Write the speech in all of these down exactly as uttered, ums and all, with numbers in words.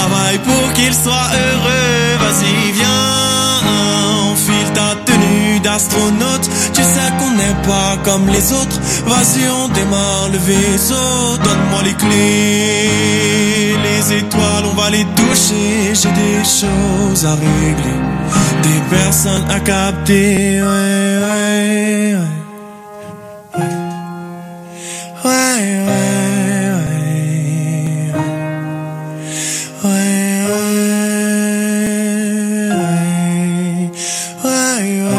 Travaille pour qu'il soit heureux. Vas-y, viens, enfile ta tenue d'astronaute. Tu sais qu'on n'est pas comme les autres. Vas-y, on démarre le vaisseau. Donne-moi les clés. Les étoiles, on va les toucher. J'ai des choses à régler, des personnes à capter. Ouais, ouais, ouais. Ouais, ouais, ouais, ouais, ouais, ouais, ouais, ouais.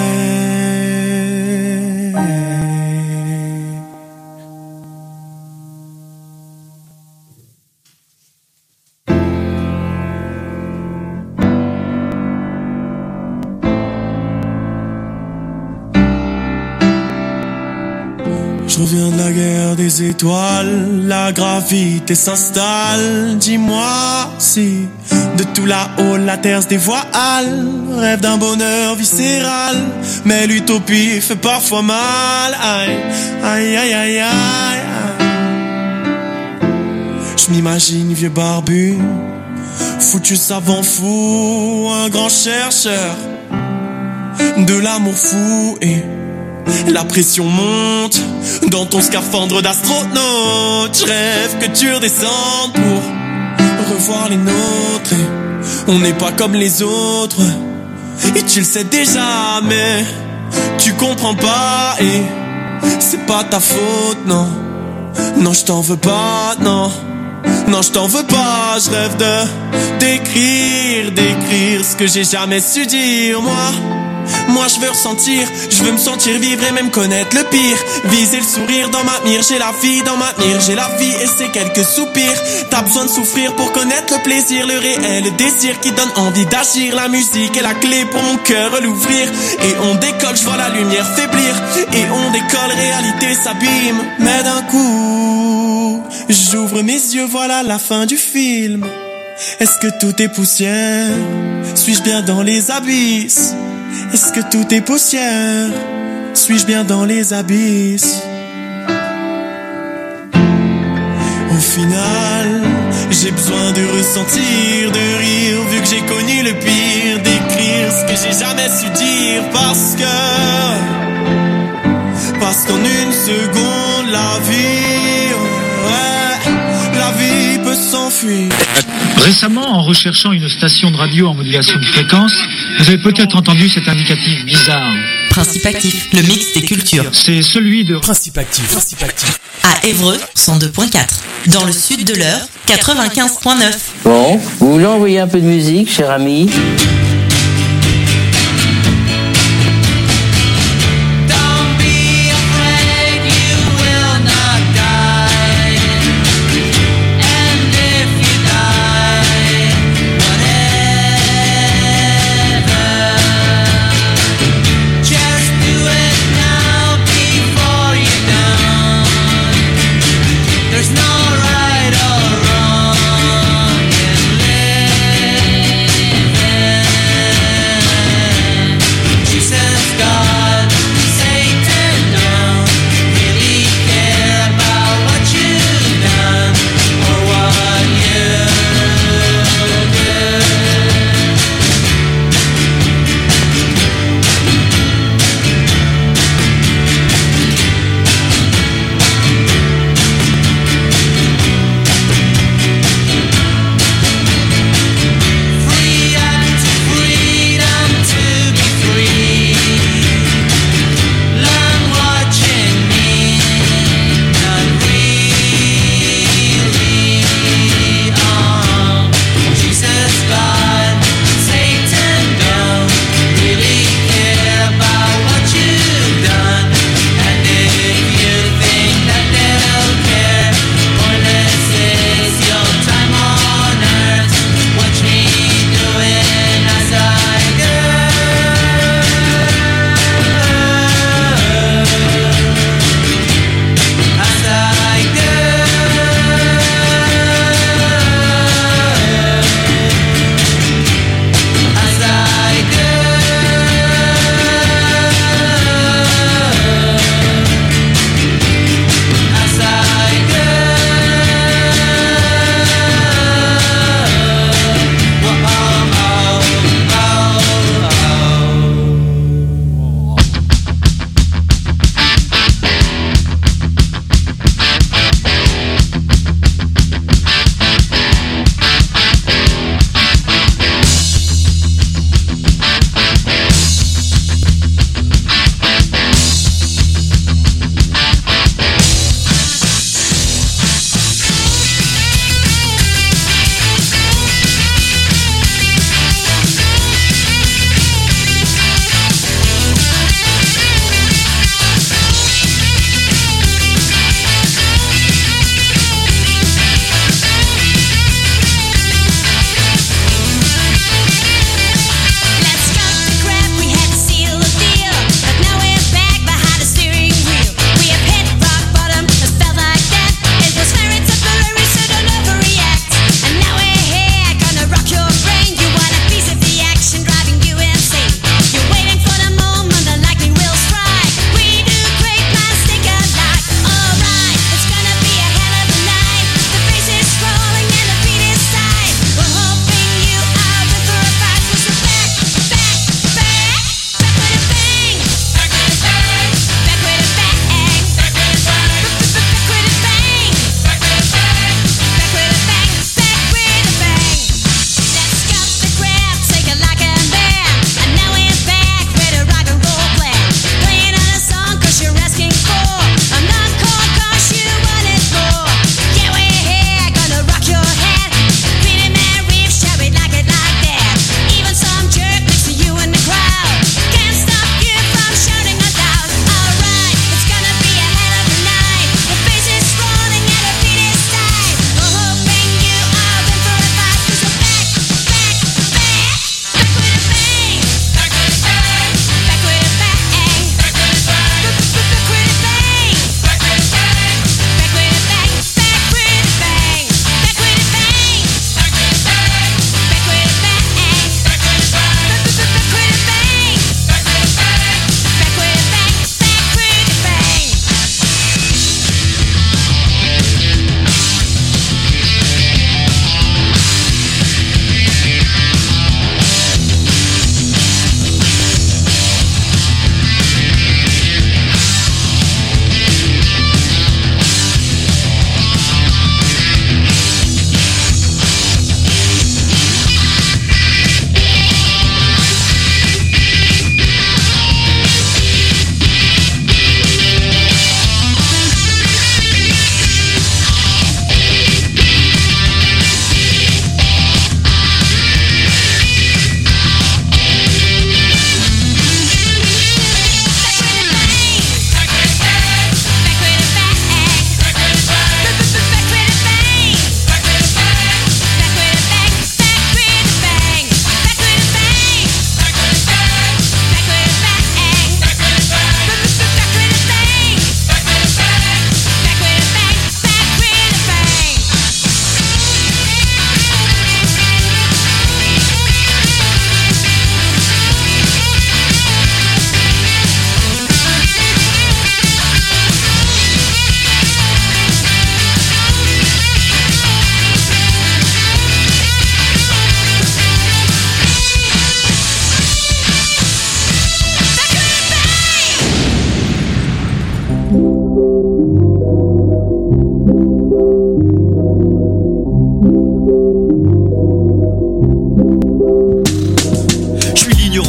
Je reviens de la guerre des étoiles, la gravité s'installe. Dis-moi si de tout là-haut la terre se dévoile. Rêve d'un bonheur viscéral, mais l'utopie fait parfois mal. Aïe, aïe, aïe, aïe, aïe, aïe. Je m'imagine vieux barbu, foutu savant fou, un grand chercheur de l'amour fou, et la pression monte dans ton scaphandre d'astronaute. Je rêve que tu redescendes pour revoir les nôtres, et on n'est pas comme les autres, et tu le sais déjà, mais tu comprends pas, et c'est pas ta faute, non. Non, je t'en veux pas, non. Non, je t'en veux pas. Je rêve de d'écrire, d'écrire ce que j'ai jamais su dire, moi. Moi je veux ressentir, je veux me sentir vivre et même connaître le pire. Viser le sourire dans ma mire, j'ai la vie dans ma mire, j'ai la vie et c'est quelques soupirs. T'as besoin de souffrir pour connaître le plaisir, le réel, le désir qui donne envie d'agir. La musique est la clé pour mon cœur l'ouvrir. Et on décolle, je vois la lumière faiblir. Et on décolle, réalité s'abîme. Mais d'un coup, j'ouvre mes yeux, voilà la fin du film. Est-ce que tout est poussière? Suis-je bien dans les abysses? Est-ce que tout est poussière? Suis-je bien dans les abysses? Au final, j'ai besoin de ressentir, de rire, vu que j'ai connu le pire, d'écrire ce que j'ai jamais su dire, parce que, parce qu'en une seconde, la vie, ouais, la vie peut s'enfuir. Récemment, en recherchant une station de radio en modulation de fréquence, vous avez peut-être entendu cet indicatif bizarre. Principe Actif, le mix des cultures. C'est celui de Principe Actif. Principe Actif. À Évreux, cent deux virgule quatre. Dans le sud de l'Eure, quatre-vingt-quinze virgule neuf. Bon, vous voulez envoyer un peu de musique, cher ami? Right or wrong in living.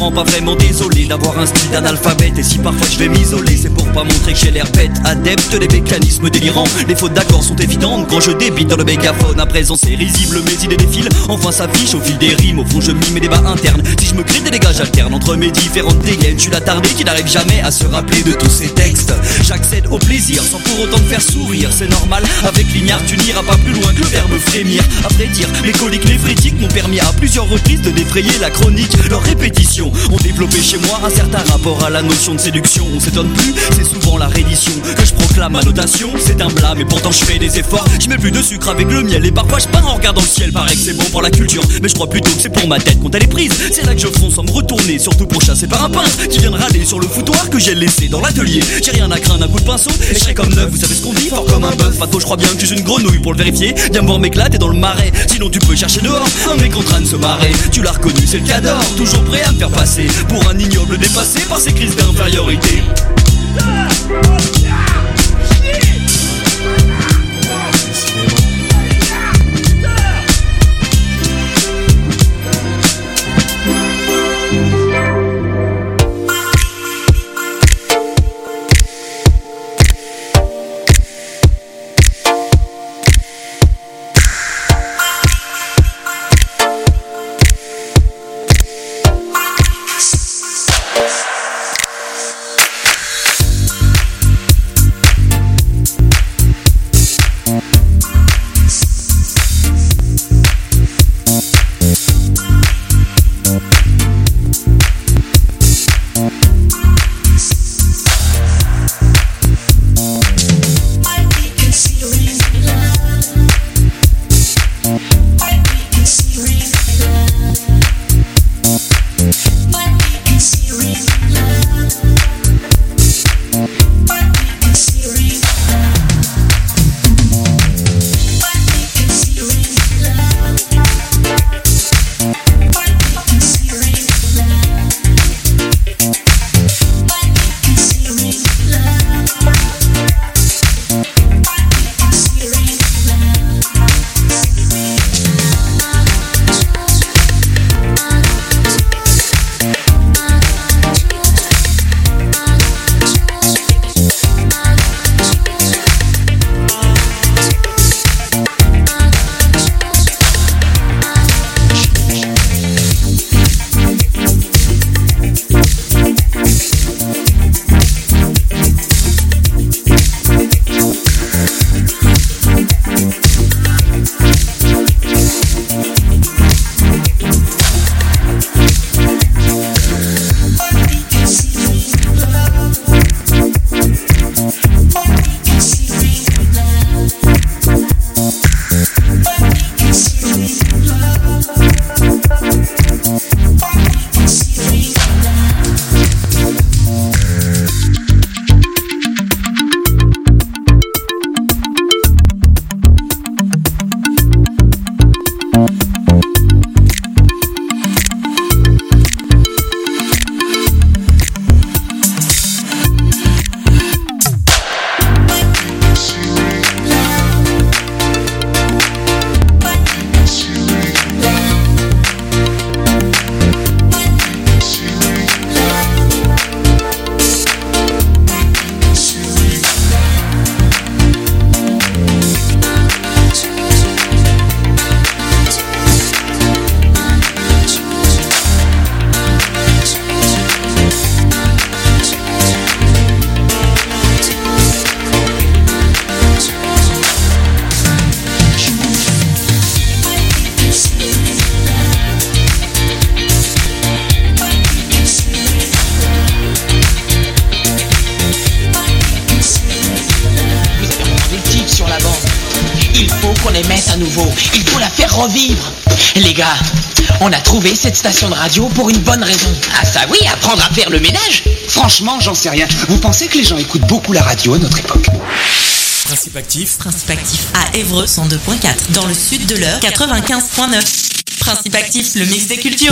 rend pas vraiment désolé d'avoir un style d'analphabète. Et si parfois je vais m'isoler, c'est pour pas montrer que j'ai l'air bête. Adepte des mécanismes délirants, les fautes d'accords sont évidentes quand je débite dans le mégaphone. À présent c'est risible, mes idées défilent, enfin s'affiche au fil des rimes. Au fond je mime mes débats internes, si je me crée des dégâts j'alterne entre mes différentes dégaines. Je suis l'attardé qui n'arrive jamais à se rappeler de tous ces textes. J'accède au plaisir sans pour autant te faire sourire, c'est normal, avec l'ignare tu n'iras pas plus loin que le verbe frémir. À vrai dire, mes coliques néphrétiques m'ont permis à plusieurs reprises de défrayer la chronique. Leurs répétitions ont développé chez moi un certain rapport à la notion de séduction. On s'étonne plus, c'est souvent la reddition que je proclame ma notation. C'est un blâme et pourtant je fais des efforts. Je mets plus de sucre avec le miel et parfois je pars en regardant le ciel. Paraît que c'est bon pour la culture, mais je crois plutôt que c'est pour ma tête quand elle est prise. C'est là que je fonce sans me retourner, surtout pour chasser par un peintre qui vient de râler sur le foutoir que j'ai laissé dans l'atelier. J'ai rien à craindre, un coup de pinceau et je serai comme neuf. Vous savez ce qu'on dit, fort comme un bœuf. Fato, je crois bien que je suis une grenouille pour le vérifier. Viens me voir m'éclater dans le marais, sinon tu peux chercher dehors un mec en train de se marrer. Tu l'as reconnu, c'est le cador, toujours prêt à me faire passer pour un ignoble dépassé par ses crises d'infériorité. Il faut la faire revivre. Les gars, on a trouvé cette station de radio pour une bonne raison. Ah ça oui, apprendre à faire le ménage. Franchement, j'en sais rien. Vous pensez que les gens écoutent beaucoup la radio à notre époque? Principe actif. Principe actif à Évreux cent deux point quatre. Dans le sud de l'Eure quatre-vingt-quinze point neuf. Principe actif, le mix des cultures.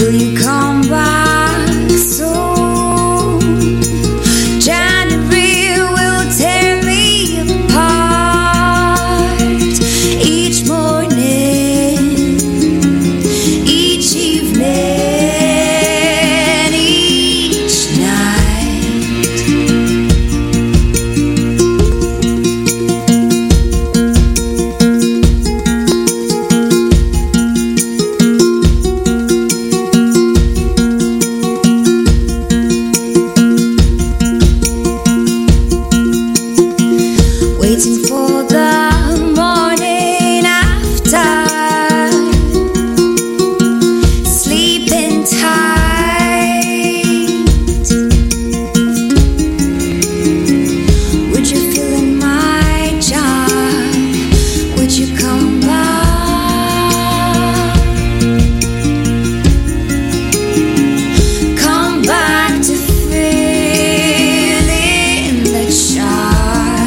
Will you come back soon? January will tear me apart. Each morning, each evening, each night. Waiting for the morning after, sleeping tight. Would you fill in my jar? Would you come back? Come back to fill in the jar.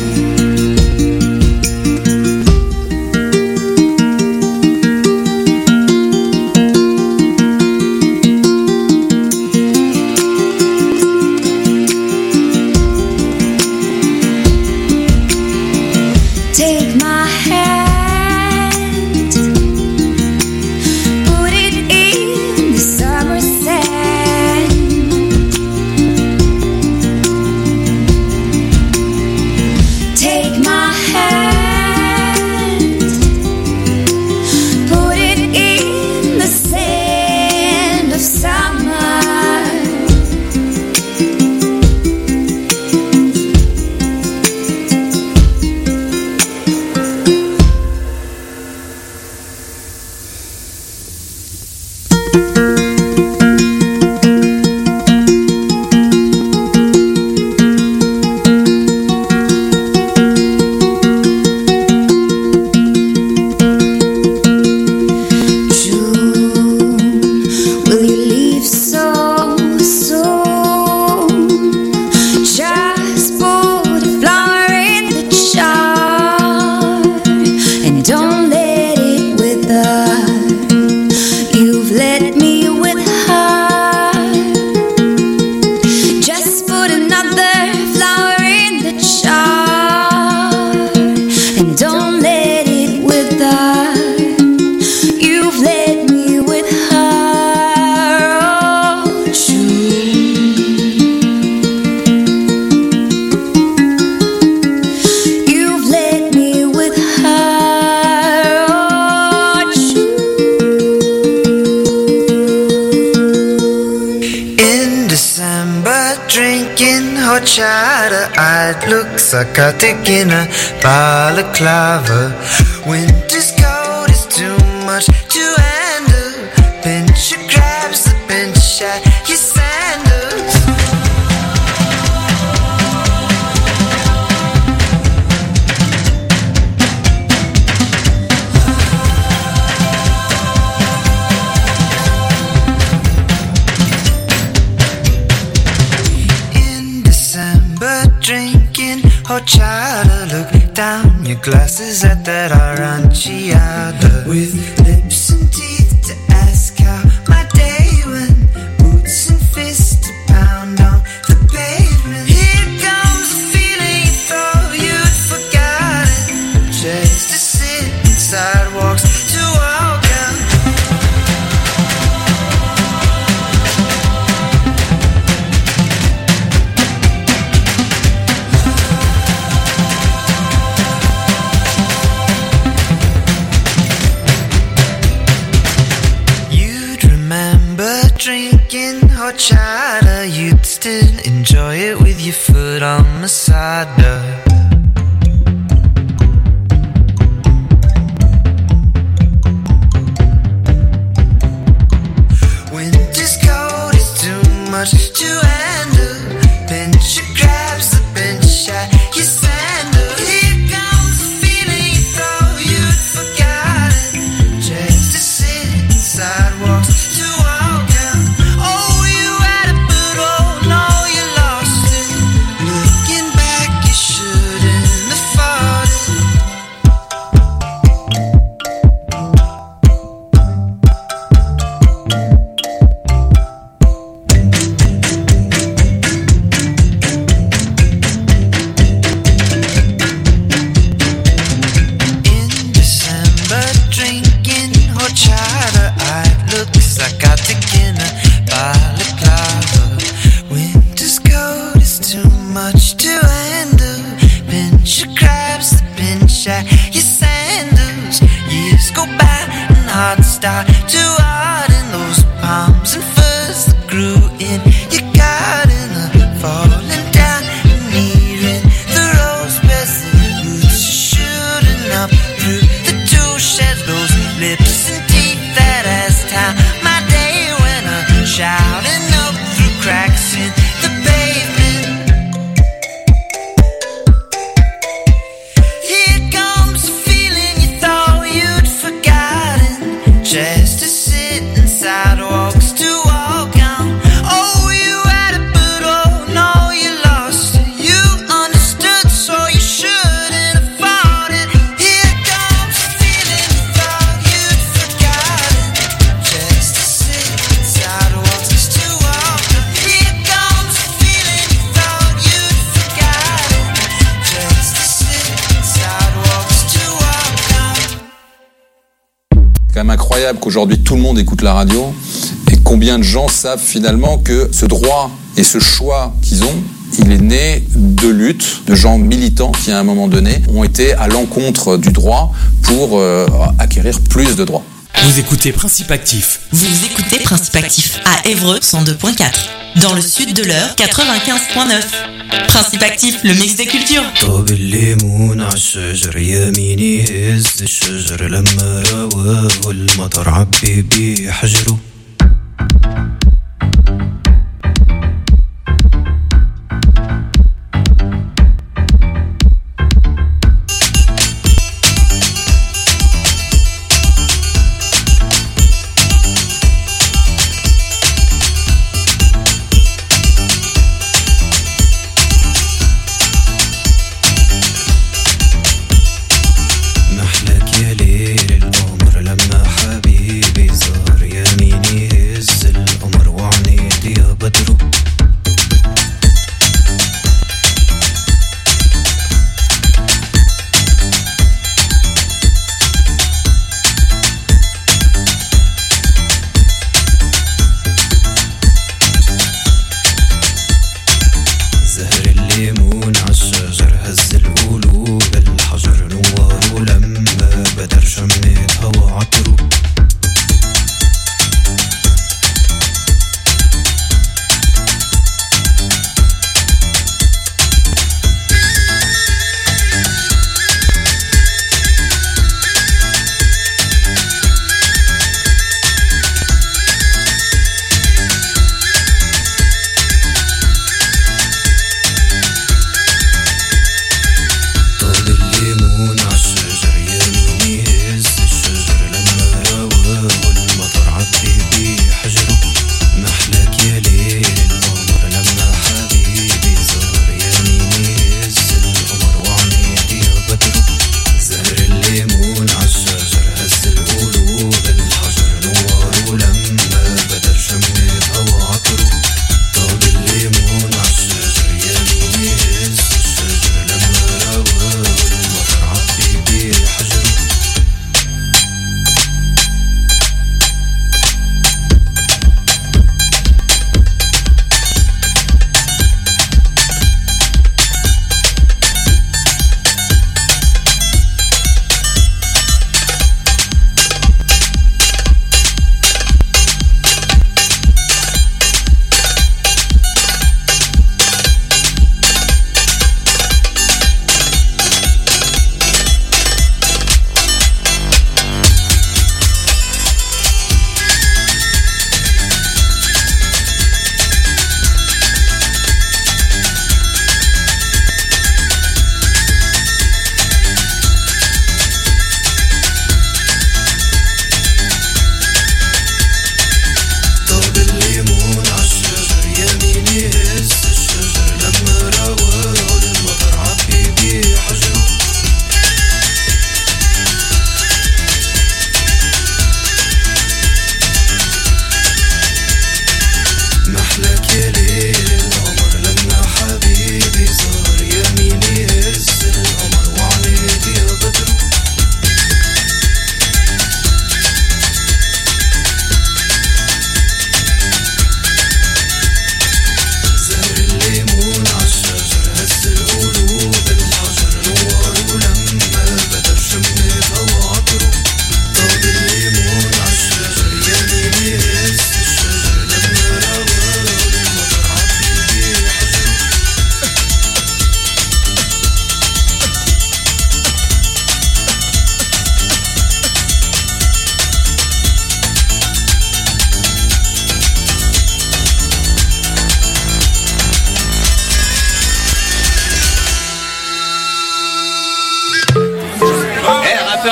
Take my hand, put it in the summer sand. Take my hand, put it in the sand of summer. June, will you leave so soon? Just put a flower in the jar and don't let it wither. You've let me with her. Just put another flower in the jar and don't let it wither. You've let me with her, oh June. You've let me with her, oh June. In December, drinking horchata, I'd look psychotic in a balaclava. Winter's cold is too much to handle. Pincher grabs the pinch at your sandals. In December, drinking horchata, look down your glasses at that aranciata. With lips and teeth to ask how my day went, boots and fists to pound on the pavement. Here comes a feeling you thought you'd forgotten. Chairs to sit and sidewalks to walk on. You'd remember drinking horchata. You'd still enjoy it with your foot on Masada. Winter's cold is too much to handle. Pincher grabs the pinch at your sandal. Here comes a feeling you thought you'd forgotten. Chairs to sit and sidewalks to walk on. Oh, you had it, but oh no, you lost it. Looking back, you should flowers that grew in your garden are falling down and nearing the rose beds. The roots shooting up through the two sheds, those lips and teeth that as time my day when I'm shouting up through cracks in the pavement. Here comes the feeling you thought you'd forgotten, just to sit in sidewalks to walk on. Oh, you had it, but oh no, you lost it. You understood, so you shouldn't have fought it. Here comes the feeling you thought you'd forgotten, just to sit in sidewalks to walk on. Here comes the feeling you thought you'd forgotten, just to sit in sidewalks to walk on. C'est quand même incroyable qu'aujourd'hui tout le monde écoute la radio et combien de gens savent finalement que ce droit et ce choix qu'ils ont, il est né de luttes, de gens militants qui à un moment donné ont été à l'encontre du droit pour euh, acquérir plus de droits. Vous écoutez Principe Actif. Vous écoutez Principe Actif à Évreux cent deux point quatre. Dans le sud de l'Eure, quatre-vingt-quinze point neuf. Principe Actif, le mix des cultures. طاب الليمون عالشجر يميني هز الشجر لما روى والمطر عبي بيه حجره. محلك يا ليل القمر لما حبيبي زار يميني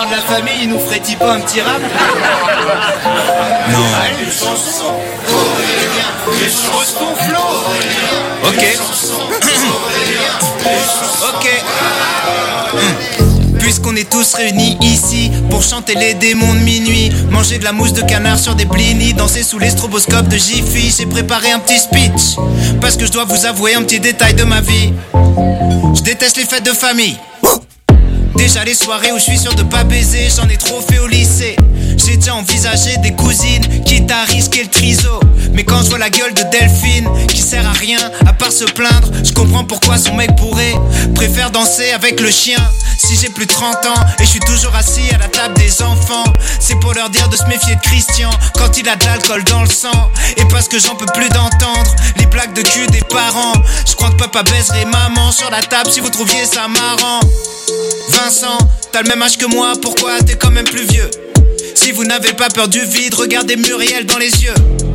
père de la famille, il nous ferait-il pas un petit rap? Non. Allez, une chanson. Pose ton flow. Ok. Ok. Puisqu'on est tous réunis ici pour chanter les démons de minuit, manger de la mousse de canard sur des blinis, danser sous les stroboscopes de Jiffy, j'ai préparé un petit speech parce que je dois vous avouer un petit détail de ma vie. Je déteste les fêtes de famille. Déjà les soirées où je suis sûr de pas baiser, j'en ai trop fait au lycée. J'ai déjà envisagé des cousines, quitte à risquer le triso. Mais quand je vois la gueule de Delphine, qui sert à rien à part se plaindre, je comprends pourquoi son mec bourré préfère danser avec le chien. Si j'ai plus de trente ans et je suis toujours assis à la table des enfants, c'est pour leur dire de se méfier de Christian quand il a de l'alcool dans le sang. Et parce que j'en peux plus d'entendre les blagues de cul des parents, je crois que papa baiserait maman sur la table si vous trouviez ça marrant. Vincent, t'as le même âge que moi, pourquoi t'es quand même plus vieux? Si vous n'avez pas peur du vide, regardez Muriel dans les yeux.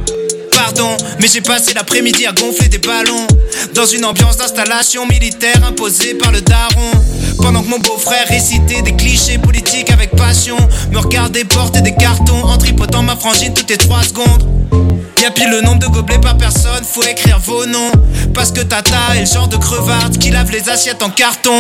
Pardon, mais j'ai passé l'après-midi à gonfler des ballons dans une ambiance d'installation militaire imposée par le daron. Pendant que mon beau-frère récitait des clichés politiques avec passion, me regardait porter des cartons en tripotant ma frangine toutes les trois secondes. Y'a pile le nombre de gobelets par personne, faut écrire vos noms, parce que Tata est le genre de crevarde qui lave les assiettes en carton.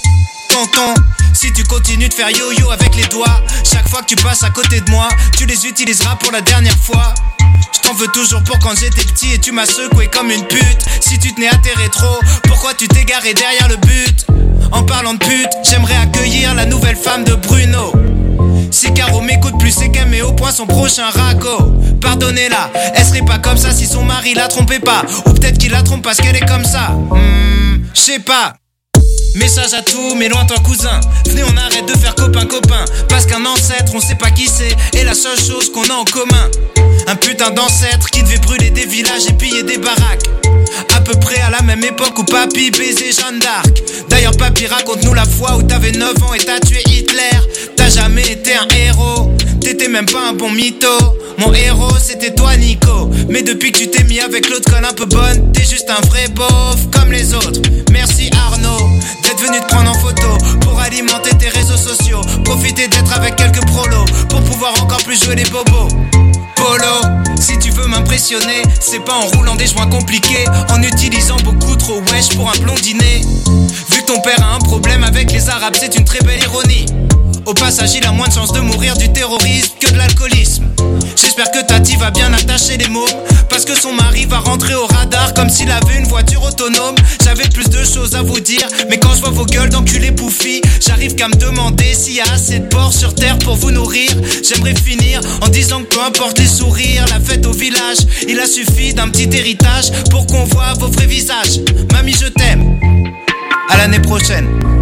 Tonton, si tu continues de faire yo-yo avec les doigts, chaque fois que tu passes à côté de moi, tu les utiliseras pour la dernière fois. Je t'en veux toujours pour quand j'étais petit et tu m'as secoué comme une pute. Si tu tenais à tes rétros, pourquoi tu t'es garé derrière le but? En parlant de pute, j'aimerais accueillir la nouvelle femme de Bruno. Si Caro m'écoute plus, c'est qu'elle met au point son prochain ragot. Pardonnez-la, elle serait pas comme ça si son mari la trompait pas. Ou peut-être qu'il la trompe parce qu'elle est comme ça. Hmm, j'sais pas. Message à tous mes lointains cousins, venez on arrête de faire copain-copain, parce qu'un ancêtre on sait pas qui c'est, et la seule chose qu'on a en commun, un putain d'ancêtre qui devait brûler des villages et piller des baraques, à peu près à la même époque où papy baisait Jeanne d'Arc. D'ailleurs papy raconte-nous la fois où t'avais neuf ans et t'as tué Hitler. T'as jamais été un héros, t'étais même pas un bon mytho. Mon héros c'était toi Nico, mais depuis que tu t'es mis avec l'autre conne un peu bonne, t'es juste un vrai beauf comme les autres. Merci Arnaud d'être venu te prendre en photo pour alimenter tes réseaux sociaux. Profiter d'être avec quelques prolos pour pouvoir encore plus jouer les bobos. Polo, si tu veux m'impressionner, c'est pas en roulant des joints compliqués, en utilisant beaucoup trop wesh pour un blondinet. Vu que ton père a un problème avec les arabes, c'est une très belle ironie. Au passage, il a moins de chances de mourir du terrorisme que de l'alcoolisme. J'espère que Tati va bien attacher les mots, parce que son mari va rentrer au radar comme s'il avait une voiture autonome. J'avais plus de choses à vous dire, mais quand je vois vos gueules d'enculés bouffis, j'arrive qu'à me demander s'il y a assez de porcs sur terre pour vous nourrir. J'aimerais finir en disant que peu importe les sourires, la fête au village, il a suffi d'un petit héritage pour qu'on voit vos vrais visages. Mamie, je t'aime. À l'année prochaine.